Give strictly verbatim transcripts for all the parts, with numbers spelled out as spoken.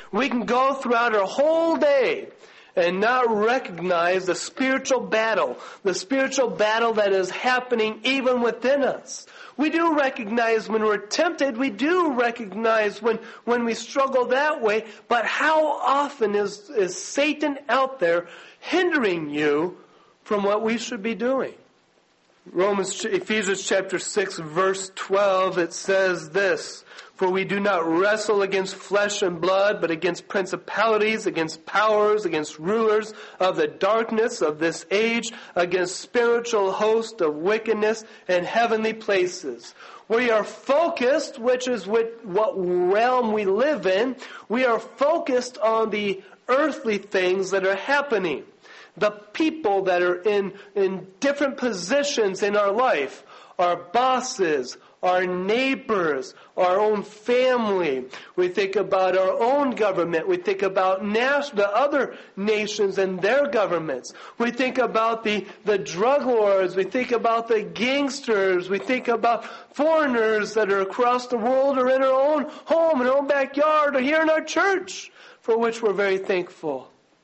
We can go throughout our whole day and not recognize the spiritual battle, the spiritual battle that is happening even within us. We do recognize when we're tempted, we do recognize when, when we struggle that way, but how often is, is Satan out there hindering you from what we should be doing? Romans, Ephesians chapter six, verse twelve, it says this, "For we do not wrestle against flesh and blood, but against principalities, against powers, against rulers of the darkness of this age, against spiritual hosts of wickedness in heavenly places." We are focused, which is what, what realm we live in, we are focused on the earthly things that are happening. The people that are in, in different positions in our life, our bosses, our neighbors, our own family. We think about our own government. We think about nas- the other nations and their governments. We think about the, the drug lords. We think about the gangsters. We think about foreigners that are across the world or in our own home, in our own backyard, or here in our church, for which we're very thankful.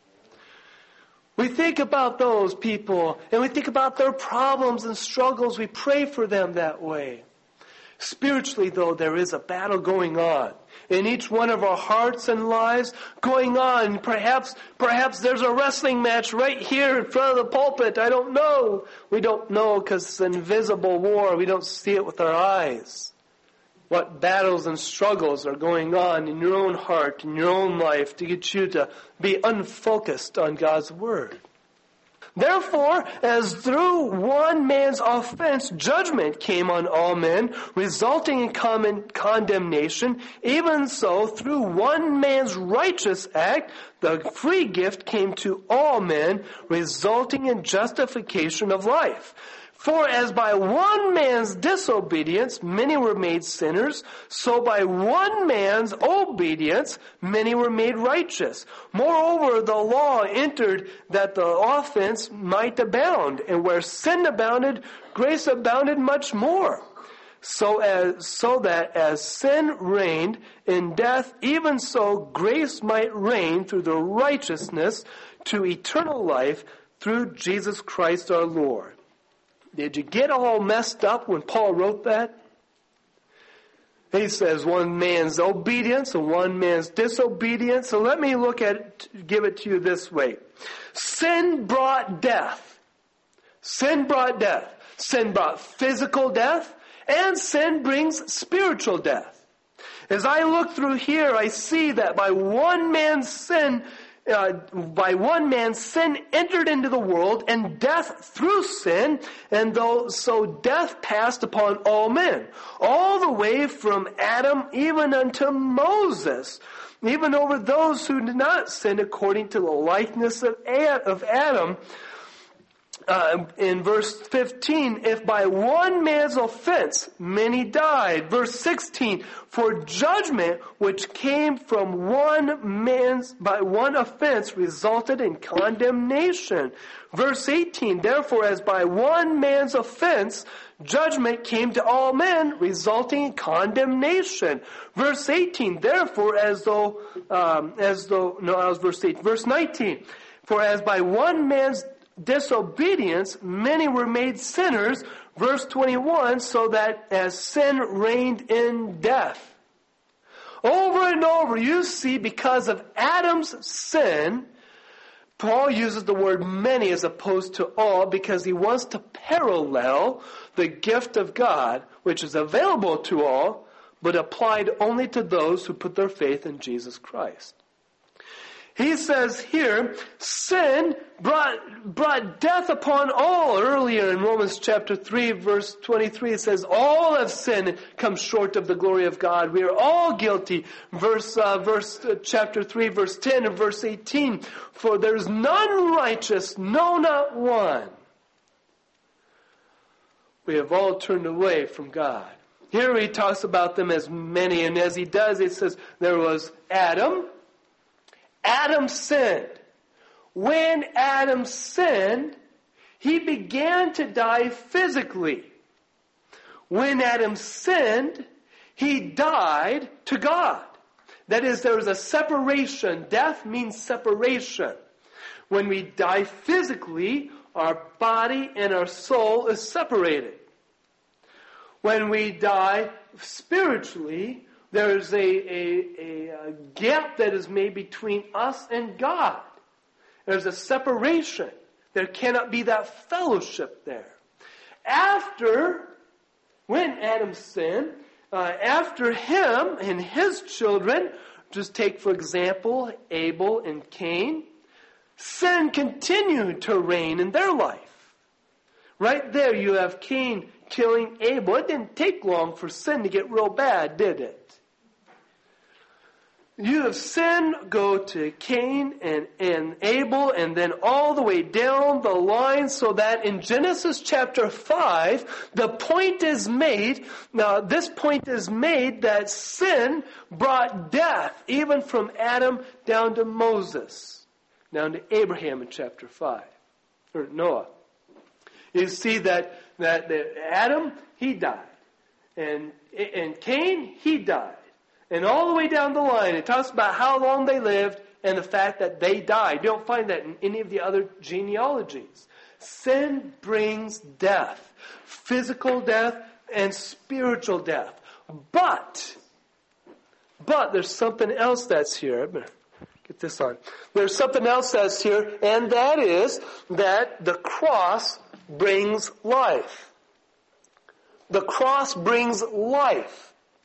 We think about those people, and we think about their problems and struggles. We pray for them that way. Spiritually, though, there is a battle going on in each one of our hearts and lives going on. Perhaps, perhaps there's a wrestling match right here in front of the pulpit. I don't know. We don't know because it's an invisible war. We don't see it with our eyes. What battles and struggles are going on in your own heart, in your own life, to get you to be unfocused on God's Word. Therefore, as through one man's offense judgment came on all men, resulting in common condemnation, even so through one man's righteous act, the free gift came to all men, resulting in justification of life. For as by one man's disobedience many were made sinners, so by one man's obedience many were made righteous. Moreover, the law entered that the offense might abound, and where sin abounded, grace abounded much more. So as so that as sin reigned in death, even so grace might reign through the righteousness to eternal life through Jesus Christ our Lord. Did you get all messed up when Paul wrote that? He says one man's obedience and one man's disobedience. So let me look at it, give it to you this way. Sin brought death. Sin brought death. Sin brought physical death, and sin brings spiritual death. As I look through here, I see that by one man's sin, Uh, by one man sin entered into the world, and death through sin, and though so death passed upon all men, all the way from Adam even unto Moses, even over those who did not sin according to the likeness of Adam. Uh, in verse fifteen, if by one man's offense many died. Verse sixteen, for judgment which came from one man's, by one offense resulted in condemnation. Verse eighteen, therefore as by one man's offense judgment came to all men, resulting in condemnation. Verse eighteen, therefore as though, um, as though, no, that was verse eight. Verse nineteen, for as by one man's disobedience many were made sinners. Verse twenty-one, so that as sin reigned in death. Over and over you see, because of Adam's sin, Paul uses the word many as opposed to all, because he wants to parallel the gift of God, which is available to all, but applied only to those who put their faith in Jesus Christ. He says here, sin brought, brought death upon all. Earlier in Romans chapter three, verse twenty-three, it says, all have sinned and come short of the glory of God. We are all guilty. Verse, uh, verse uh, chapter three, verse ten and verse eighteen, for there is none righteous, no, not one. We have all turned away from God. Here he talks about them as many, and as he does, it says, there was Adam. Adam sinned. When Adam sinned, he began to die physically. When Adam sinned, he died to God. That is, there is a separation. Death means separation. When we die physically, our body and our soul is separated. When we die spiritually, there is a, a, a, a gap that is made between us and God. There's a separation. There cannot be that fellowship there. After, when Adam sinned, uh, after him and his children, just take for example Abel and Cain, sin continued to reign in their life. Right there you have Cain killing Abel. It didn't take long for sin to get real bad, did it? You have sin go to Cain and, and Abel and then all the way down the line, so that in Genesis chapter five, the point is made, now this point is made that sin brought death even from Adam down to Moses, down to Abraham in chapter five, or Noah. You see that, that, that Adam, he died. And, and Cain, he died. And all the way down the line, it talks about how long they lived and the fact that they died. You don't find that in any of the other genealogies. Sin brings death. Physical death and spiritual death. But, but there's something else that's here. I'm gonna get this on. There's something else that's here, and that is that the cross brings life. The cross brings life.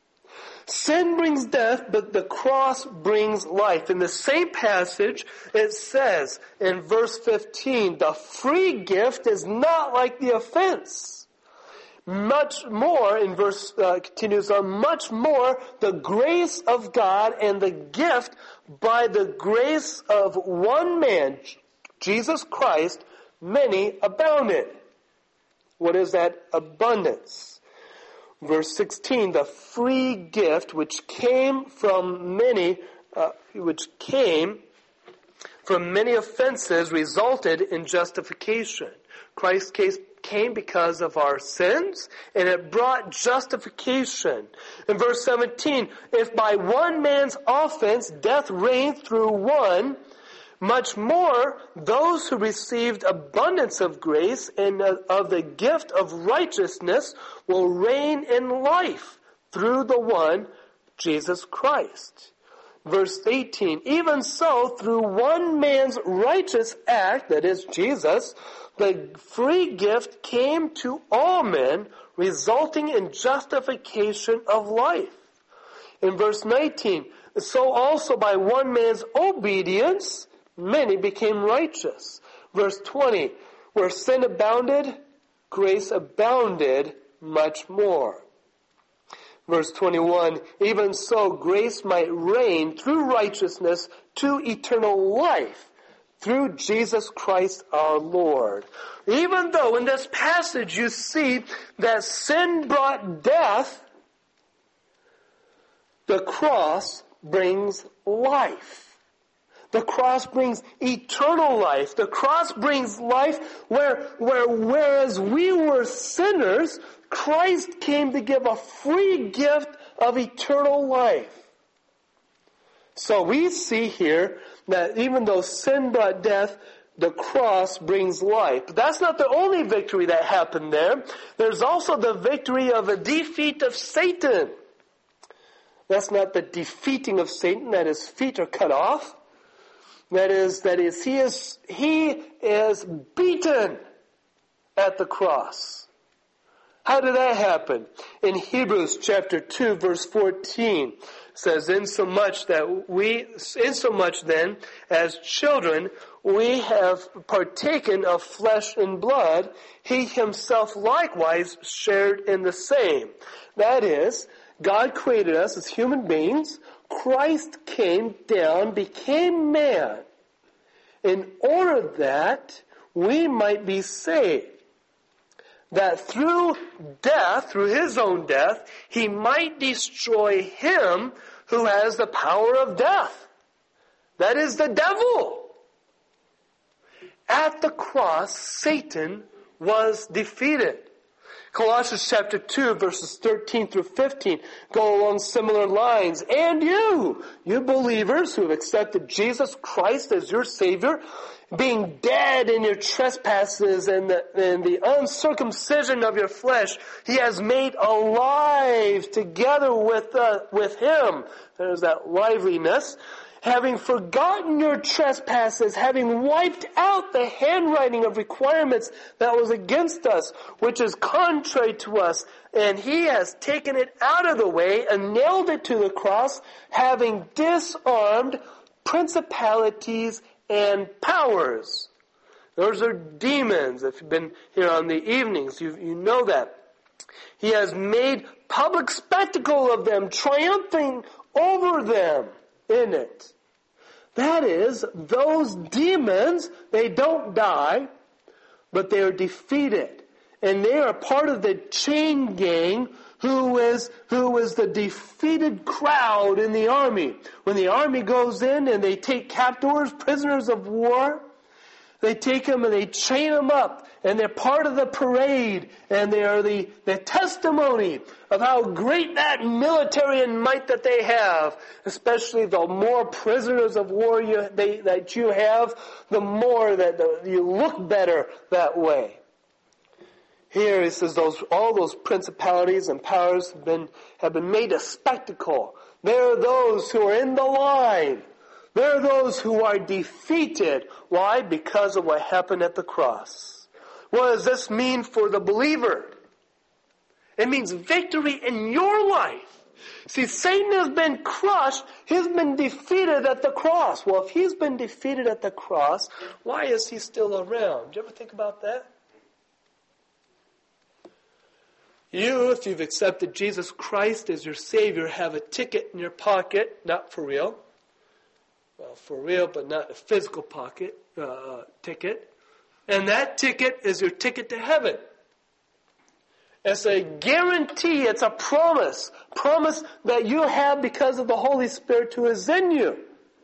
Sin brings death, but the cross brings life. In the same passage, it says in verse fifteen, the free gift is not like the offense. Much more, in verse, uh, continues on, much more the grace of God and the gift by the grace of one man, Jesus Christ, many abounded. What is that abundance? Verse sixteen, the free gift which came from many, uh, which came from many offenses resulted in justification. Christ came because of our sins, and it brought justification. In verse seventeen, if by one man's offense death reigned through one, much more, those who received abundance of grace and of the gift of righteousness will reign in life through the one, Jesus Christ. Verse eighteen, even so, through one man's righteous act, that is Jesus, the free gift came to all men, resulting in justification of life. In verse nineteen, so also by one man's obedience, many became righteous. Verse twenty, where sin abounded, grace abounded much more. Verse twenty-one, even so grace might reign through righteousness to eternal life through Jesus Christ our Lord. Even though in this passage you see that sin brought death, the cross brings life. The cross brings eternal life. The cross brings life where, where, whereas we were sinners, Christ came to give a free gift of eternal life. So we see here that even though sin brought death, the cross brings life. But that's not the only victory that happened there. There's also the victory of a defeat of Satan. That's not the defeating of Satan, that his feet are cut off. That is, that is, he is, he is beaten at the cross. How did that happen? In Hebrews chapter two, verse fourteen, says, insomuch that we, insomuch then, as children, we have partaken of flesh and blood, he himself likewise shared in the same. That is, God created us as human beings. Christ came down, became man, in order that we might be saved. That through death, through his own death, he might destroy him who has the power of death. That is the devil. At the cross, Satan was defeated. Colossians chapter two, verses thirteen through fifteen go along similar lines. And you, you believers who have accepted Jesus Christ as your Savior, being dead in your trespasses and the, and the uncircumcision of your flesh, He has made alive together with, uh, with Him. There's that liveliness. Having forgotten your trespasses, having wiped out the handwriting of requirements that was against us, which is contrary to us, and He has taken it out of the way and nailed it to the cross, having disarmed principalities and powers. Those are demons. If you've been here on the evenings, you, you know that. He has made public spectacle of them, triumphing over them in it. That is, those demons, they don't die, but they are defeated. And they are part of the chain gang who is, who is the defeated crowd in the army. When the army goes in and they take captors, prisoners of war, they take them and they chain them up, and they're part of the parade, and they are the, the testimony of how great that military and might that they have. Especially the more prisoners of war you, they, that you have, the more that the, you look better that way. Here it says those all those principalities and powers have been have been made a spectacle. There are those who are in the line. There are those who are defeated. Why? Because of what happened at the cross. What does this mean for the believer? It means victory in your life. See, Satan has been crushed. He's been defeated at the cross. Well, if he's been defeated at the cross, why is he still around? Do you ever think about that? You, if you've accepted Jesus Christ as your Savior, have a ticket in your pocket, not for real. Well, for real, but not a physical pocket uh, ticket. And that ticket is your ticket to heaven. It's a guarantee, it's a promise. Promise that you have because of the Holy Spirit who is in you.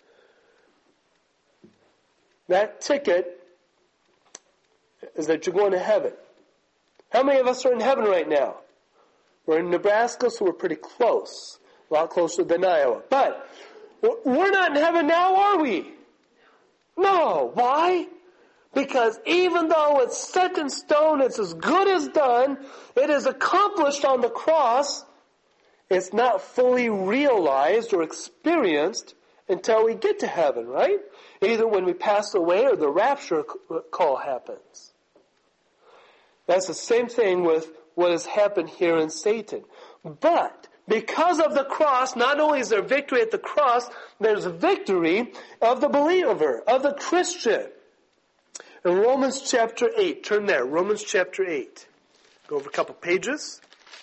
That ticket is that you're going to heaven. How many of us are in heaven right now? We're in Nebraska, so we're pretty close. A lot closer than Iowa. But we're not in heaven now, are we? No. Why? Because even though it's set in stone, it's as good as done, it is accomplished on the cross, it's not fully realized or experienced until we get to heaven, right? Either when we pass away or the rapture call happens. That's the same thing with what has happened here in Satan. But because of the cross, not only is there victory at the cross, there's victory of the believer, of the Christian. In Romans chapter eight, turn there, Romans chapter eight. Go over a couple pages.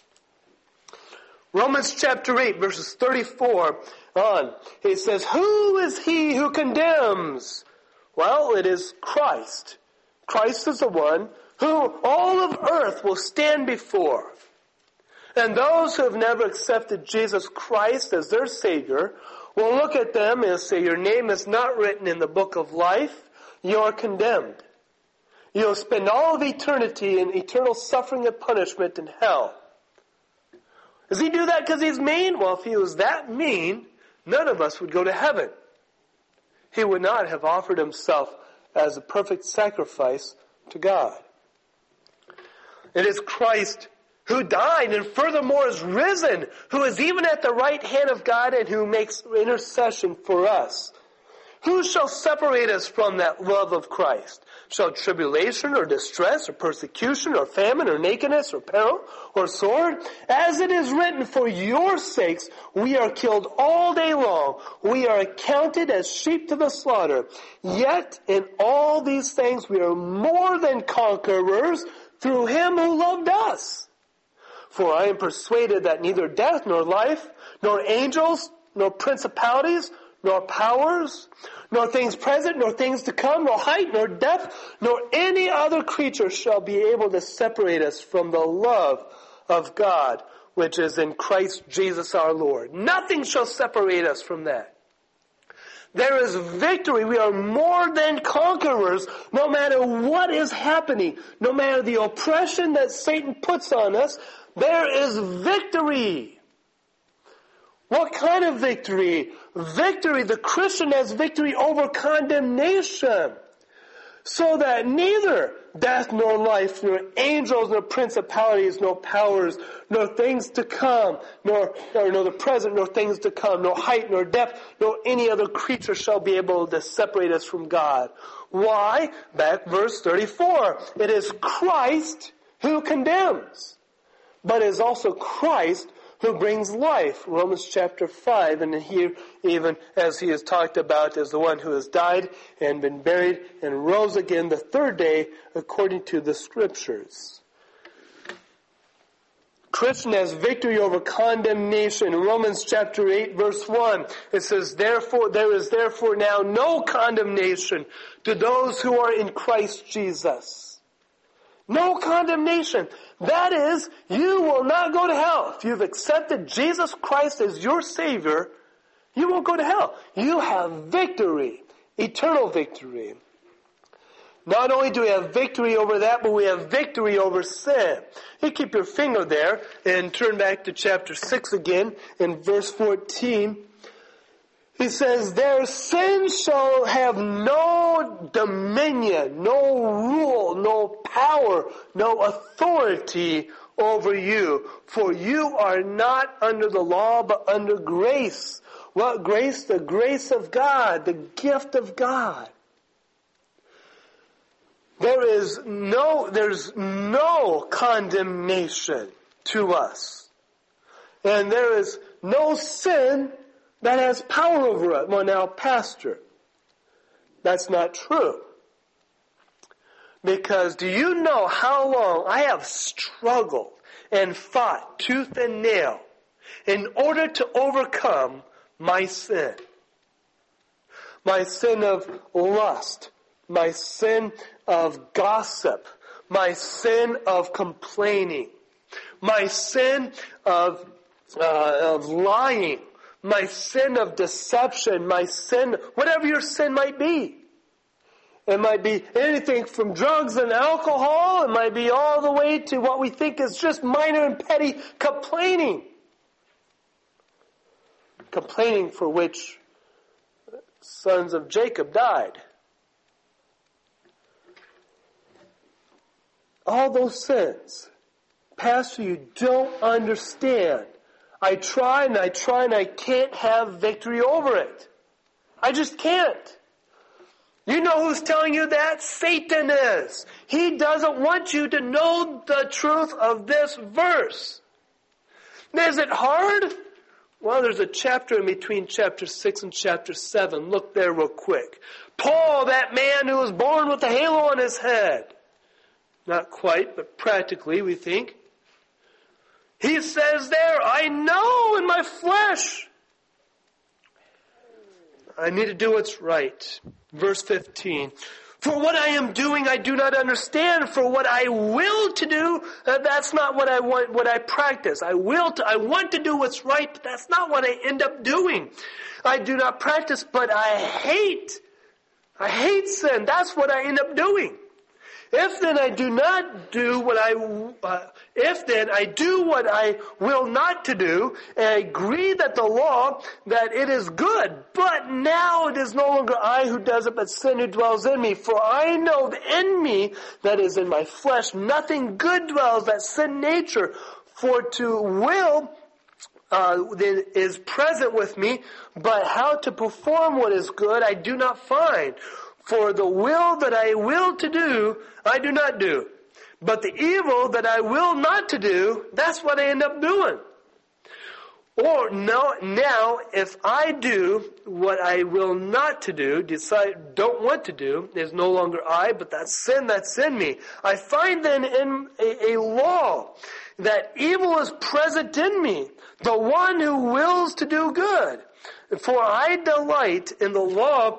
Romans chapter eight, verses thirty-four on. It says, who is he who condemns? Well, it is Christ. Christ is the one who all of earth will stand before. And those who have never accepted Jesus Christ as their Savior will look at them and say, your name is not written in the book of life. You are condemned. You'll spend all of eternity in eternal suffering and punishment in hell. Does he do that because he's mean? Well, if he was that mean, none of us would go to heaven. He would not have offered himself as a perfect sacrifice to God. It is Christ who died and furthermore is risen, who is even at the right hand of God and who makes intercession for us. Who shall separate us from that love of Christ? Shall tribulation or distress or persecution or famine or nakedness or peril or sword? As it is written, for your sakes we are killed all day long. We are accounted as sheep to the slaughter. Yet in all these things we are more than conquerors through him who loved us. For I am persuaded that neither death nor life, nor angels, nor principalities, nor powers, nor things present, nor things to come, nor height, nor depth, nor any other creature shall be able to separate us from the love of God, which is in Christ Jesus our Lord. Nothing shall separate us from that. There is victory. We are more than conquerors no matter what is happening. No matter the oppression that Satan puts on us, there is victory. What kind of victory? Victory. The Christian has victory over condemnation. So that neither death nor life, nor angels, nor principalities, nor powers, nor things to come, nor, nor, nor the present, nor things to come, nor height, nor depth, nor any other creature shall be able to separate us from God. Why? Back verse thirty-four. It is Christ who condemns, but it is also Christ who brings life. Romans chapter five, and here even as he is talked about as the one who has died and been buried and rose again the third day according to the Scriptures. Christian has victory over condemnation. In Romans chapter eight verse one, it says, "Therefore, there is therefore now no condemnation to those who are in Christ Jesus." No condemnation. That is, you will not go to hell. If you've accepted Jesus Christ as your Savior, you won't go to hell. You have victory. Eternal victory. Not only do we have victory over that, but we have victory over sin. You keep your finger there and turn back to chapter six again in verse fourteen. He says, "Their sin shall have no dominion, no rule, no power, no authority over you. For you are not under the law, but under grace." What grace? The grace of God, the gift of God. There is no, there's no condemnation to us. And there is no sin that has power over us. Well, now, Pastor, that's not true. Because do you know how long I have struggled and fought tooth and nail in order to overcome my sin? My sin of lust, my sin of gossip, my sin of complaining, my sin of, uh, of lying, my sin of deception, my sin, whatever your sin might be. It might be anything from drugs and alcohol. It might be all the way to what we think is just minor and petty complaining. Complaining for which sons of Jacob died. All those sins. Pastor, you don't understand. I try and I try and I can't have victory over it. I just can't. You know who's telling you that? Satan is. He doesn't want you to know the truth of this verse. Is it hard? Well, there's a chapter in between chapter six and chapter seven. Look there real quick. Paul, that man who was born with a halo on his head. Not quite, but practically, we think. He says there, I know in my flesh I need to do what's right. Verse fifteen. For what I am doing I do not understand. For what I will to do, uh, that's not what I want, what I practice. I will to, I want to do what's right, but that's not what I end up doing. I do not practice, but I hate. I hate sin. That's what I end up doing. If then I do not do what I, uh, if then I do what I will not to do, and I agree that the law, that it is good, but now it is no longer I who does it, but sin who dwells in me. For I know that in me, that is in my flesh, nothing good dwells, that sin nature. For to will uh, is present with me, but how to perform what is good I do not find. For the will that I will to do, I do not do. But the evil that I will not to do, that's what I end up doing. Or no, now, if I do what I will not to do, decide, don't want to do, is no longer I, but that sin that's in me. I find then in a, a law that evil is present in me, the one who wills to do good. For I delight in the law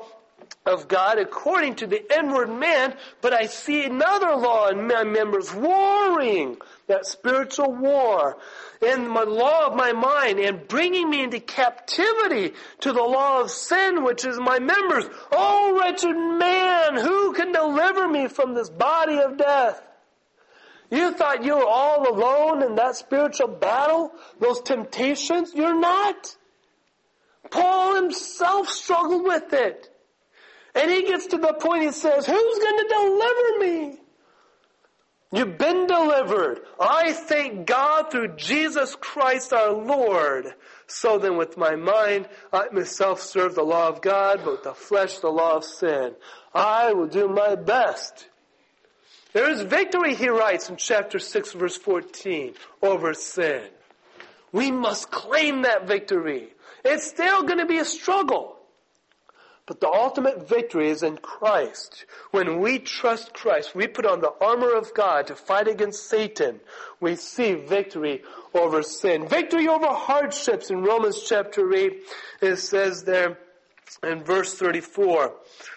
of God according to the inward man, but I see another law in my members, warring, that spiritual war, in the law of my mind, and bringing me into captivity to the law of sin, which is my members. Oh, wretched man, who can deliver me from this body of death? You thought you were all alone in that spiritual battle, those temptations? You're not. Paul himself struggled with it. And he gets to the point, he says, who's going to deliver me? You've been delivered. I thank God through Jesus Christ our Lord. So then with my mind, I myself serve the law of God, but with the flesh, the law of sin. I will do my best. There is victory, he writes in chapter six, verse fourteen, over sin. We must claim that victory. It's still going to be a struggle. But the ultimate victory is in Christ. When we trust Christ, we put on the armor of God to fight against Satan. We see victory over sin. Victory over hardships. In Romans chapter eight, it says there in verse thirty-four,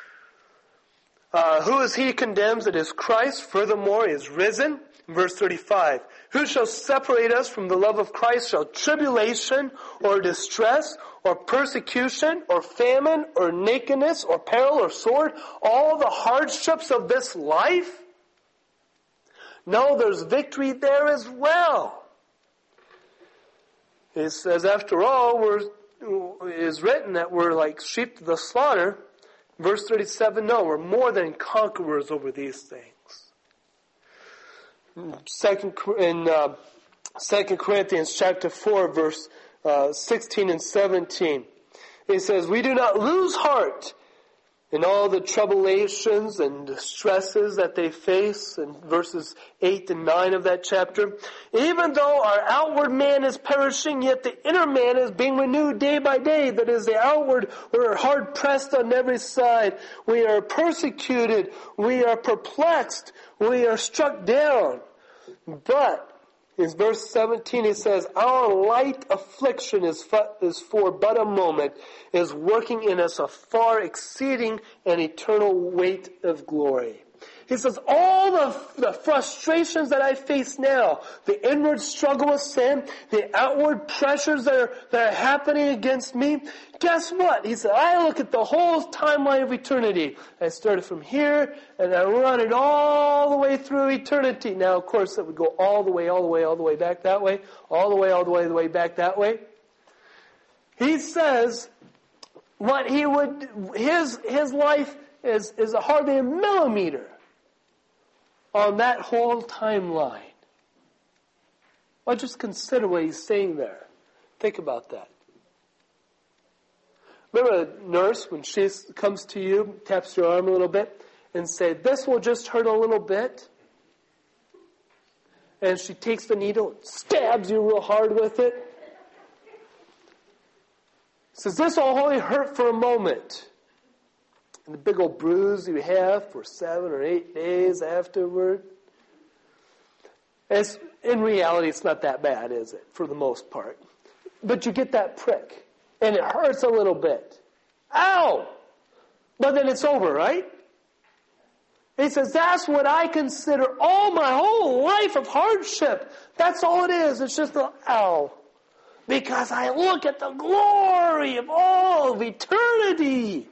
uh, who is he who condemns? It is Christ. Furthermore, he is risen. In verse thirty-five, who shall separate us from the love of Christ? Shall tribulation or distress or persecution or famine or nakedness or peril or sword, all the hardships of this life? No, there's victory there as well. It says, after all, we're, it is written that we're like sheep to the slaughter. Verse thirty-seven, no, we're more than conquerors over these things. Second in uh, Second Corinthians chapter four, verse uh, sixteen and seventeen, it says, "We do not lose heart in all the tribulations and distresses that they face." In verses eight and nine of that chapter, "Even though our outward man is perishing, yet the inner man is being renewed day by day. That is, the outward, we are hard pressed on every side. We are persecuted. We are perplexed. We are struck down. But," in verse seventeen, he says, "Our light affliction is for, is for but a moment, is working in us a far exceeding and eternal weight of glory." He says, all the, the frustrations that I face now, the inward struggle with sin, the outward pressures that are, that are happening against me, guess what? He said, I look at the whole timeline of eternity. I started from here, and I run it all the way through eternity. Now, of course, it would go all the way, all the way, all the way back that way, all the way, all the way, the way back that way. He says, what he would, his, his life is, is hardly a millimeter on that whole timeline. Well, just consider what he's saying there. Think about that. Remember a nurse, when she comes to you, taps your arm a little bit, and say, "This will just hurt a little bit." And she takes the needle and stabs you real hard with it. Says, "This will only hurt for a moment." And the big old bruise you have for seven or eight days afterward. It's, in reality, it's not that bad, is it? For the most part. But you get that prick. And it hurts a little bit. Ow! But then it's over, right? He says, that's what I consider all my whole life of hardship. That's all it is. It's just a ow. Because I look at the glory of all of eternity.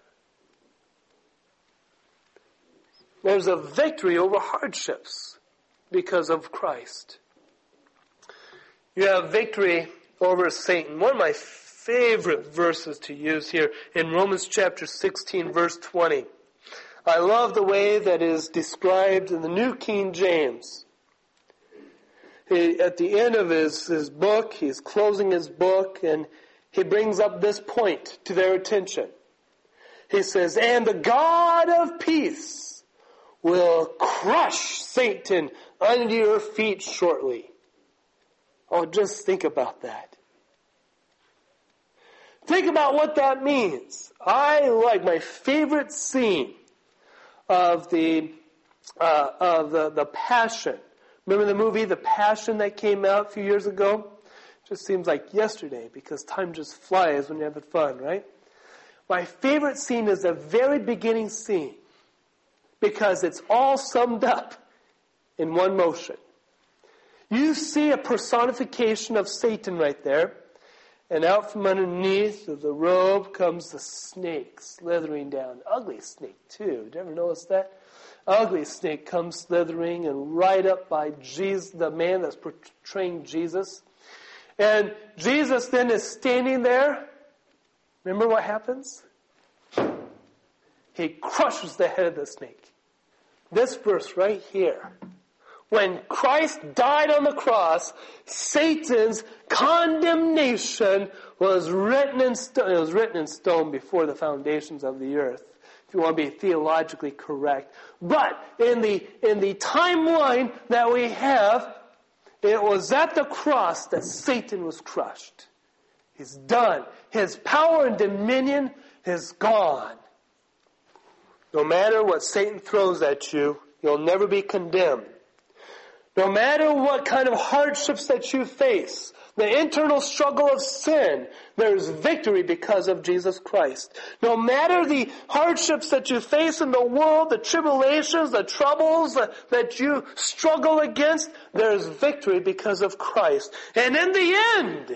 There's a victory over hardships because of Christ. You have victory over Satan. One of my favorite verses to use here in Romans chapter sixteen, verse twenty. I love the way that is described in the New King James. He, at the end of his, his book, he's closing his book, and he brings up this point to their attention. He says, "And the God of peace will crush Satan under your feet shortly." Oh, just think about that. Think about what that means. I like my favorite scene of the uh, of the, the Passion. Remember the movie The Passion that came out a few years ago? It just seems like yesterday because time just flies when you're having fun, right? My favorite scene is the very beginning scene, because it's all summed up in one motion. You see a personification of Satan right there, and out from underneath of the robe comes the snake slithering down. Ugly snake too. Did you ever notice that? Ugly snake comes slithering and right up by Jesus, the man that's portraying Jesus. And Jesus then is standing there. Remember what happens? He crushes the head of the snake. This verse right here. When Christ died on the cross, Satan's condemnation was written in stone. It was written in stone before the foundations of the earth, if you want to be theologically correct. But in the in the timeline that we have, it was at the cross that Satan was crushed. He's done. His power and dominion is gone. No matter what Satan throws at you, you'll never be condemned. No matter what kind of hardships that you face, the internal struggle of sin, there's victory because of Jesus Christ. No matter the hardships that you face in the world, the tribulations, the troubles that you struggle against, there's victory because of Christ. And in the end,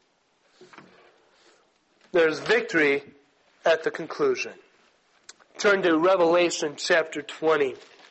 there's victory at the conclusion. Turn to Revelation chapter twenty.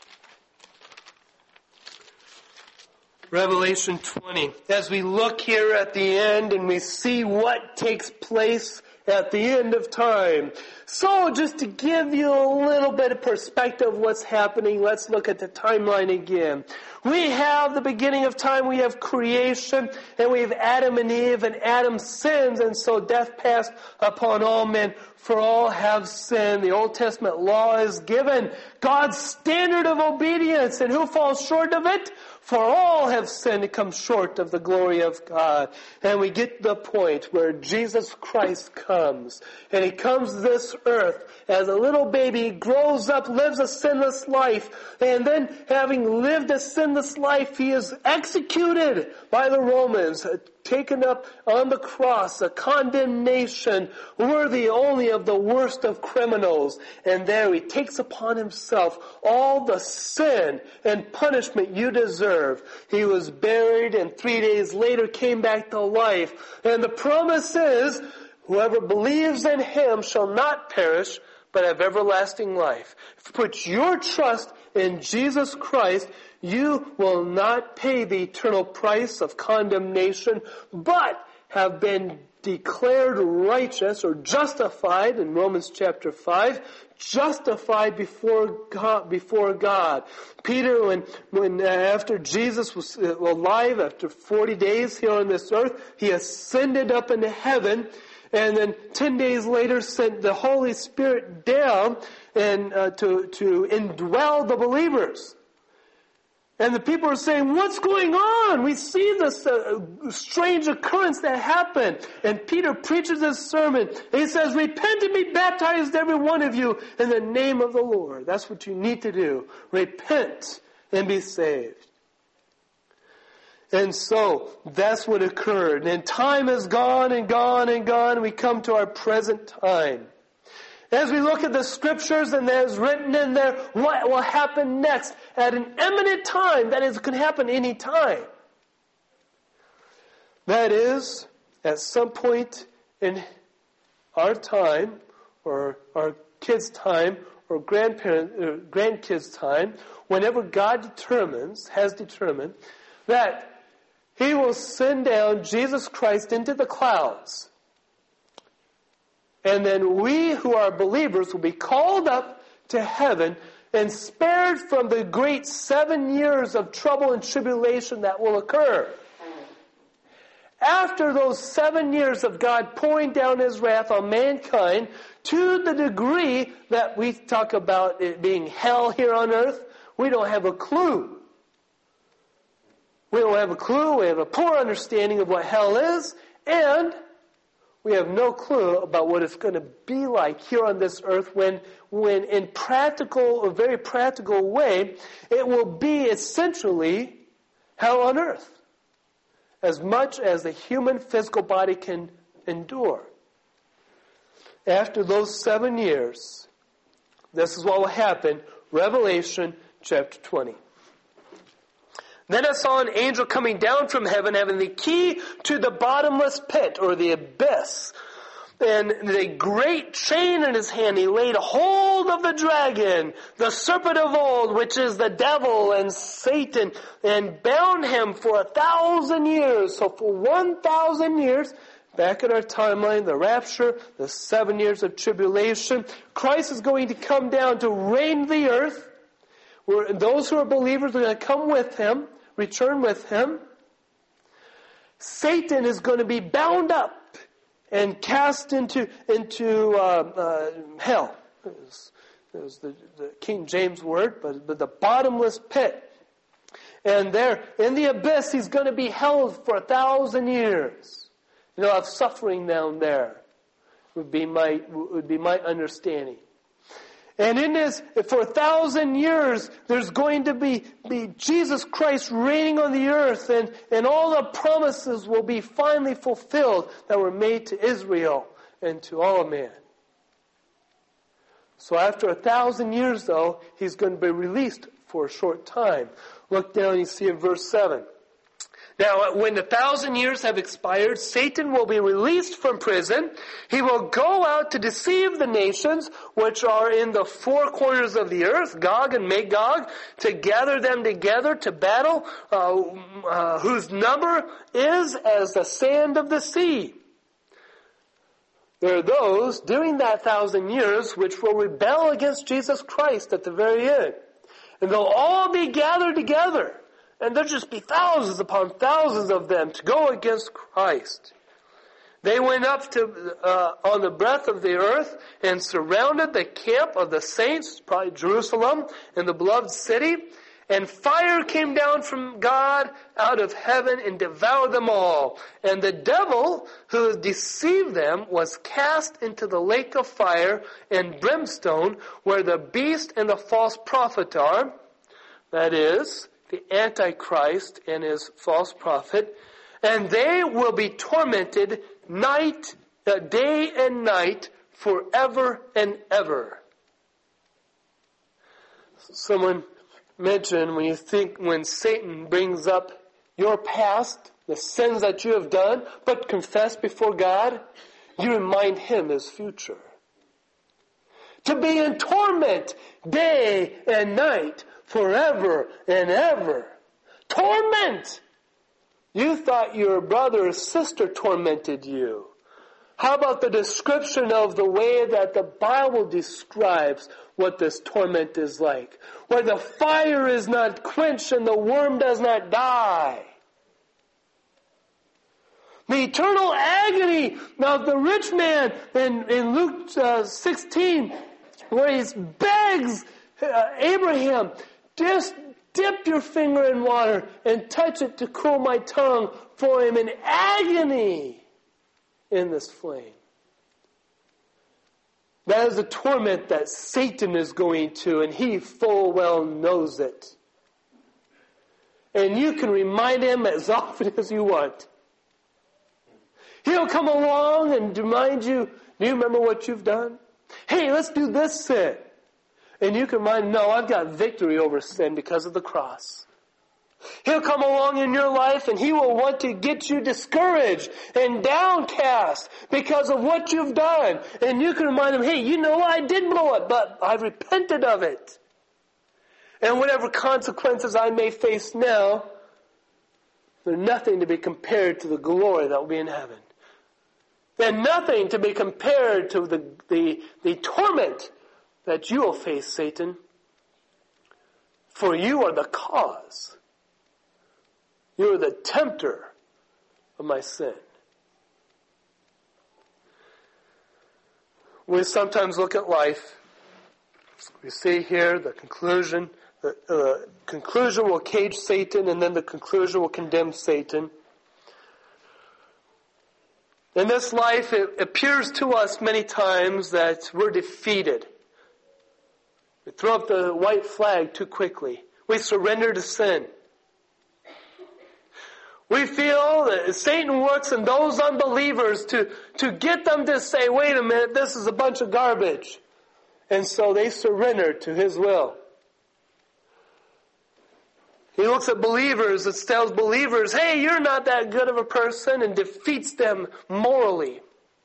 Revelation twenty. As we look here at the end and we see what takes place at the end of time. So just to give you a little bit of perspective of what's happening, let's look at the timeline again. We have the beginning of time, we have creation, and we have Adam and Eve, and Adam sins, and so death passed upon all men, for all have sinned. The Old Testament law is given, God's standard of obedience, and who falls short of it? For all have sinned and come short of the glory of God. And we get to the point where Jesus Christ comes. And He comes to this earth as a little baby, grows up, lives a sinless life. And then having lived a sinless life, He is executed by the Romans, taken up on the cross, a condemnation worthy only of the worst of criminals. And there He takes upon Himself all the sin and punishment you deserve. He was buried and three days later came back to life. And the promise is, whoever believes in Him shall not perish, but have everlasting life. If you put your trust in Jesus Christ, you will not pay the eternal price of condemnation, but have been declared righteous or justified in Romans chapter five, justified before God. Before God. Peter, when, when uh, after Jesus was uh, alive, after forty days here on this earth, he ascended up into heaven, and then ten days later sent the Holy Spirit down and uh, to to indwell the believers. And the people are saying, what's going on? We see this uh, strange occurrence that happened. And Peter preaches his sermon. And he says, repent and be baptized, every one of you, in the name of the Lord. That's what you need to do. Repent and be saved. And so, that's what occurred. And time has gone and gone and gone. And we come to our present time. As we look at the scriptures and there's written in there what will happen next at an imminent time, that is, it can happen any time. That is, at some point in our time, or our kids' time, or grandparent, or grandkids' time, whenever God determines, has determined, that He will send down Jesus Christ into the clouds. And then we who are believers will be called up to heaven and spared from the great seven years of trouble and tribulation that will occur. After those seven years of God pouring down His wrath on mankind, to the degree that we talk about it being hell here on earth, we don't have a clue. We don't have a clue. We have a poor understanding of what hell is, and we have no clue about what it's going to be like here on this earth when, when in practical, a very practical way, it will be essentially hell on earth. As much as the human physical body can endure. after those seven years, this is what will happen. Revelation chapter twenty. Then I saw an angel coming down from heaven, having the key to the bottomless pit, or the abyss. And the great chain in his hand, he laid hold of the dragon, the serpent of old, which is the devil and Satan, and bound him for a thousand years. So for one thousand years, back in our timeline, the rapture, the seven years of tribulation, Christ is going to come down to reign the earth. Where those who are believers are going to come with him, return with him. Satan is going to be bound up and cast into into uh, uh, hell. It was, it was the, the King James word, but, but the bottomless pit. And there, in the abyss, he's going to be held for a thousand years. You know, of suffering down there would be my would be my understanding. And in this, for a thousand years, there's going to be, be Jesus Christ reigning on the earth, and, and all the promises will be finally fulfilled that were made to Israel and to all men. So after a thousand years, though, he's going to be released for a short time. Look down and you see in verse seven. Now, when the thousand years have expired, Satan will be released from prison. He will go out to deceive the nations which are in the four corners of the earth, Gog and Magog, to gather them together to battle, uh, uh, whose number is as the sand of the sea. There are those during that thousand years which will rebel against Jesus Christ at the very end. And they'll all be gathered together. And there'll just be thousands upon thousands of them to go against Christ. They went up to uh, on the breadth of the earth and surrounded the camp of the saints, probably Jerusalem, and the beloved city. And fire came down from God out of heaven and devoured them all. And the devil who deceived them was cast into the lake of fire and brimstone, where the beast and the false prophet are. That is, the Antichrist and his false prophet, and they will be tormented night, uh, day and night, forever and ever. Someone mentioned when you think, when Satan brings up your past, the sins that you have done, but confess before God, you remind him his future. To be in torment day and night, forever and ever. Torment! You thought your brother or sister tormented you. How about the description of the way that the Bible describes what this torment is like? Where the fire is not quenched and the worm does not die. The eternal agony of the rich man in, in Luke uh, sixteen, where he begs uh, Abraham, just dip your finger in water and touch it to cool my tongue, for I am in agony in this flame. That is the torment that Satan is going to, and he full well knows it. And you can remind him as often as you want. He'll come along and remind you, do you remember what you've done? Hey, let's do this sin. And you can remind him, no, I've got victory over sin because of the cross. He'll come along in your life and he will want to get you discouraged and downcast because of what you've done. And you can remind him, hey, you know, I did blow it, but I've repented of it. And whatever consequences I may face now, they're nothing to be compared to the glory that will be in heaven. They're nothing to be compared to the, the, the torment that you will face, Satan. For you are the cause. You are the tempter of my sin. We sometimes look at life. We see here the conclusion. The uh, conclusion will cage Satan, and then the conclusion will condemn Satan. In this life, it appears to us many times that we're defeated. We throw up the white flag too quickly. We surrender to sin. We feel that Satan works in those unbelievers to, to get them to say, wait a minute, this is a bunch of garbage. And so they surrender to his will. He looks at believers and tells believers, hey, you're not that good of a person, and defeats them morally.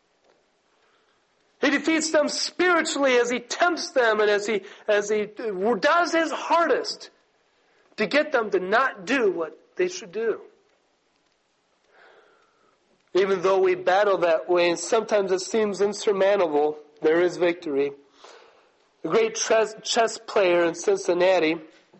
He defeats them spiritually as he tempts them and as he, as he does his hardest to get them to not do what they should do. Even though we battle that way, and sometimes it seems insurmountable, there is victory. A great chess player in Cincinnati,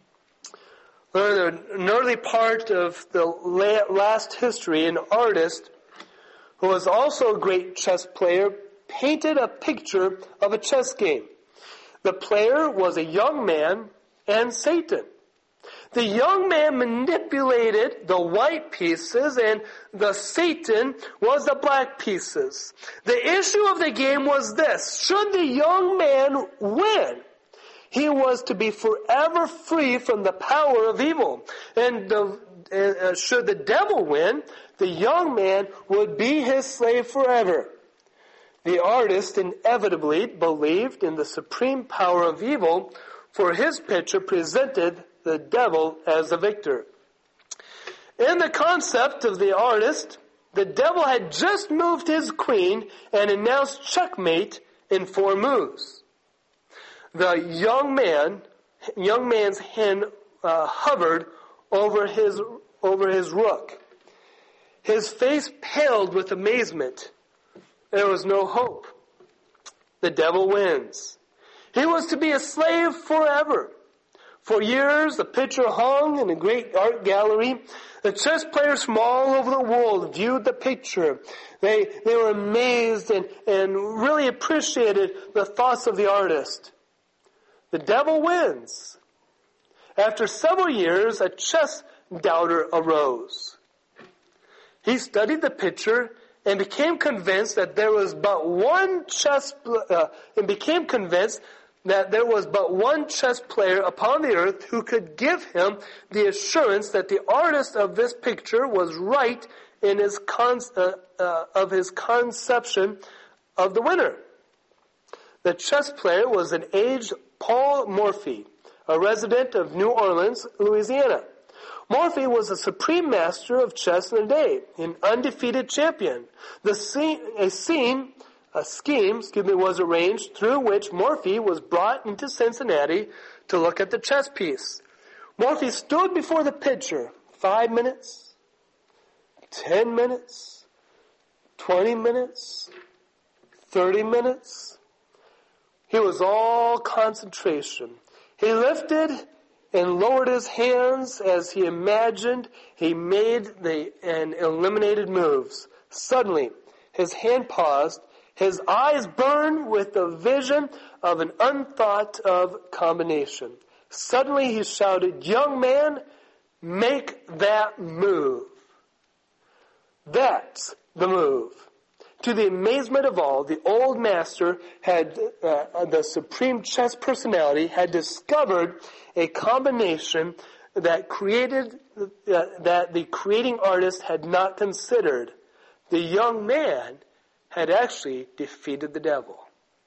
in an early part of the last history, an artist who was also a great chess player painted a picture of a chess game. The player was a young man and Satan. The young man manipulated the white pieces and the Satan was the black pieces. The issue of the game was this: should the young man win, he was to be forever free from the power of evil. And the, uh, should the devil win, the young man would be his slave forever. The artist inevitably believed in the supreme power of evil, for his picture presented the devil as the victor. In the concept of the artist, the devil had just moved his queen and announced checkmate in four moves. The young man, young man's hand uh, hovered over his over his rook. His face paled with amazement. There was no hope. The devil wins. He was to be a slave forever. For years, the picture hung in a great art gallery. The chess players from all over the world viewed the picture. They, they were amazed and, and really appreciated the thoughts of the artist. The devil wins. After several years, a chess doubter arose. He studied the picture and became convinced that there was but one chess, uh, and became convinced that there was but one chess player upon the earth who could give him the assurance that the artist of this picture was right in his con- uh, uh, of his conception of the winner. The chess player was an aged Paul Morphy, a resident of New Orleans, Louisiana. Morphy was a supreme master of chess in the day, an undefeated champion. The scene, a scene A scheme, excuse me, was arranged through which Morphy was brought into Cincinnati to look at the chess piece. Morphy stood before the picture five minutes, ten minutes, twenty minutes, thirty minutes. He was all concentration. He lifted and lowered his hands as he imagined he made the and eliminated moves. Suddenly, his hand paused. His eyes burned with the vision of an unthought of combination. Suddenly he shouted, "Young man, make that move." That's the move. To the amazement of all, the old master had, uh, the supreme chess personality, had discovered a combination that created, uh, that the creating artist had not considered. The young man had actually defeated the devil.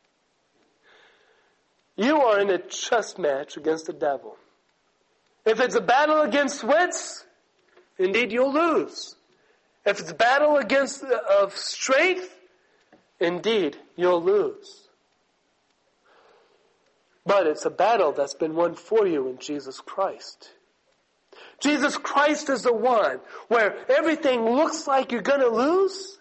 You are in a chess match against the devil. If it's a battle against wits, indeed you'll lose. If it's a battle against of strength, indeed you'll lose. But it's a battle that's been won for you in Jesus Christ. Jesus Christ is the one where everything looks like you're going to lose.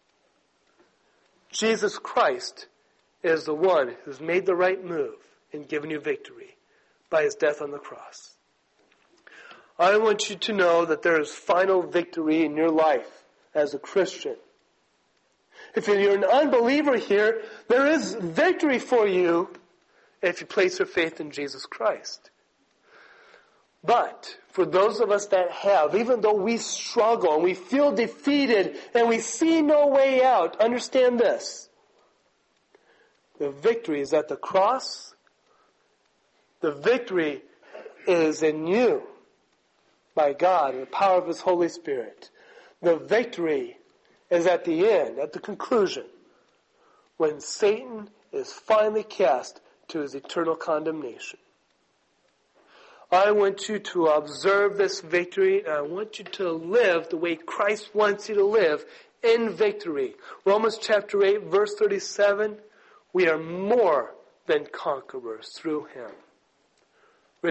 Jesus Christ is the one who's made the right move and given you victory by his death on the cross. I want you to know that there is final victory in your life as a Christian. If you're an unbeliever here, there is victory for you if you place your faith in Jesus Christ. But for those of us that have, even though we struggle and we feel defeated and we see no way out, understand this. The victory is at the cross. The victory is in you by God and the power of his Holy Spirit. The victory is at the end, at the conclusion, when Satan is finally cast to his eternal condemnation. I want you to observe this victory, and I want you to live the way Christ wants you to live in victory. Romans chapter eight, verse thirty-seven, we are more than conquerors through Him.